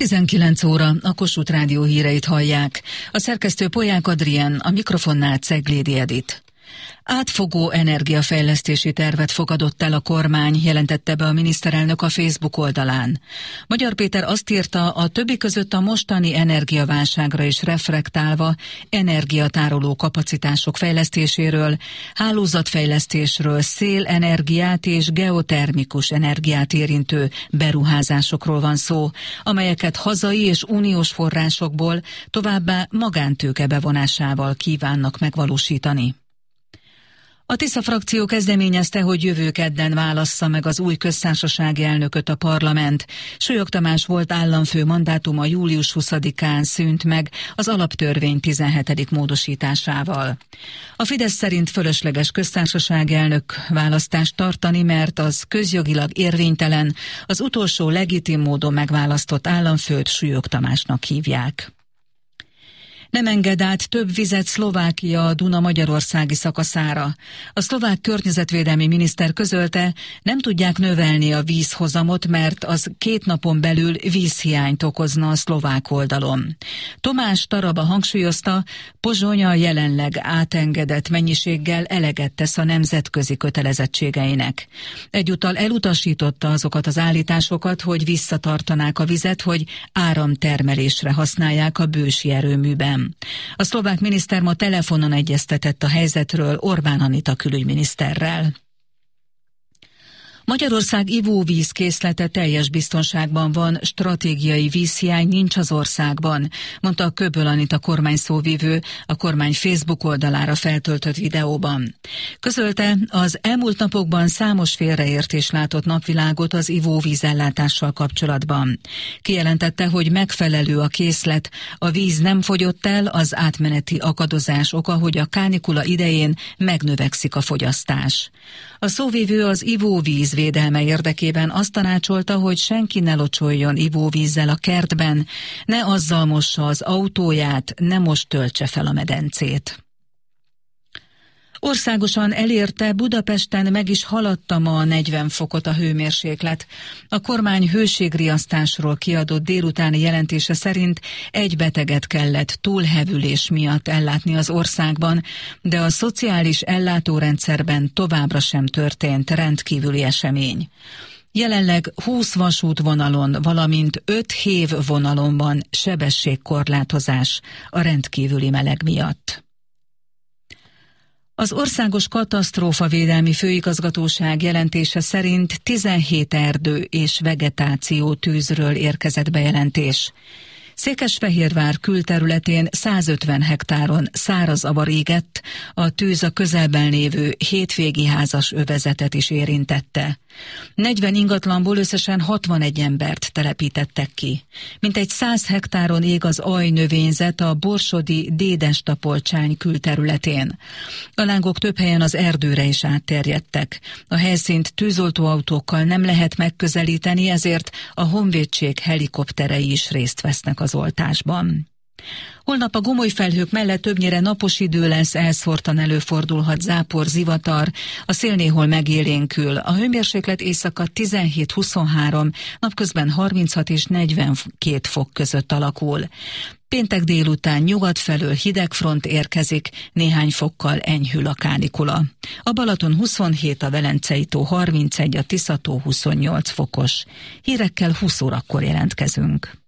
19 óra, a Kossuth Rádió híreit hallják. A szerkesztő Polyák Adrien, a mikrofonnál Ceglédi Edit. Átfogó energiafejlesztési tervet fogadott el a kormány, jelentette be a miniszterelnök a Facebook oldalán. Magyar Péter azt írta, a többi között a mostani energiaválságra is reflektálva energiatároló kapacitások fejlesztéséről, hálózatfejlesztésről, szélenergiát és geotermikus energiát érintő beruházásokról van szó, amelyeket hazai és uniós forrásokból, továbbá magántőke bevonásával kívánnak megvalósítani. A Tisza frakció kezdeményezte, hogy jövő kedden válassza meg az új köztársasági elnököt a parlament. Súlyog Tamás volt államfő mandátuma július 20-án szűnt meg az alaptörvény 17. módosításával. A Fidesz szerint fölösleges köztársasági elnök választást tartani, mert az közjogilag érvénytelen, az utolsó legitim módon megválasztott államfőt Súlyog Tamásnak hívják. Nem enged át több vizet Szlovákia a Duna magyarországi szakaszára. A szlovák környezetvédelmi miniszter közölte, nem tudják növelni a vízhozamot, mert az 2 napon belül vízhiányt okozna a szlovák oldalon. Tomás Taraba hangsúlyozta, Pozsony a jelenleg átengedett mennyiséggel eleget tesz a nemzetközi kötelezettségeinek. Egyúttal elutasította azokat az állításokat, hogy visszatartanák a vizet, hogy áramtermelésre használják a bősi erőműben. A szlovák miniszter ma telefonon egyeztetett a helyzetről Orbán Anita külügyminiszterrel. Magyarország ivóvízkészlete teljes biztonságban van, stratégiai vízhiány nincs az országban, mondta Köböl Anita kormányszóvivő a kormány Facebook oldalára feltöltött videóban. Közölte, az elmúlt napokban számos félreértés látott napvilágot az ivóvízellátással kapcsolatban. Kijelentette, hogy megfelelő a készlet, a víz nem fogyott el, az átmeneti akadozás oka, hogy a kánikula idején megnövekszik a fogyasztás. A szóvivő az ivóvíz védelme érdekében azt tanácsolta, hogy senki ne locsoljon ivóvízzel a kertben, ne azzal mossa az autóját, ne most töltse fel a medencét. Országosan elérte, Budapesten meg is haladta ma a 40 fokot a hőmérséklet. A kormány hőségriasztásról kiadott délutáni jelentése szerint egy beteget kellett túlhevülés miatt ellátni az országban, de a szociális ellátórendszerben továbbra sem történt rendkívüli esemény. Jelenleg 20 vasútvonalon, valamint 5 hévvonalon van sebességkorlátozás a rendkívüli meleg miatt. Az Országos Katasztrófavédelmi Főigazgatóság jelentése szerint 17 erdő és vegetáció tűzről érkezett bejelentés. Székesfehérvár külterületén 150 hektáron száraz avar égett, a tűz a közelben lévő hétvégi házas övezetet is érintette. 40 ingatlanból összesen 61 embert telepítettek ki. Mintegy 100 hektáron ég az ajnövényzet a borsodi Dédestapolcsány külterületén. A lángok több helyen az erdőre is átterjedtek. A helyszínt tűzoltóautókkal nem lehet megközelíteni, ezért a honvédség helikopterei is részt vesznek az oltásban. Holnap a gomoly felhők mellett többnyire napos idő lesz, elszórtan előfordulhat zápor, zivatar, a szél néhol megélénkül. A hőmérséklet éjszaka 17-23, napközben 36 és 42 fok között alakul. Péntek délután nyugat felől hideg front érkezik, néhány fokkal enyhül a kánikula. A Balaton 27, a Velencei tó 31, a Tisza tó 28 fokos. Hírekkel 20 órakor jelentkezünk.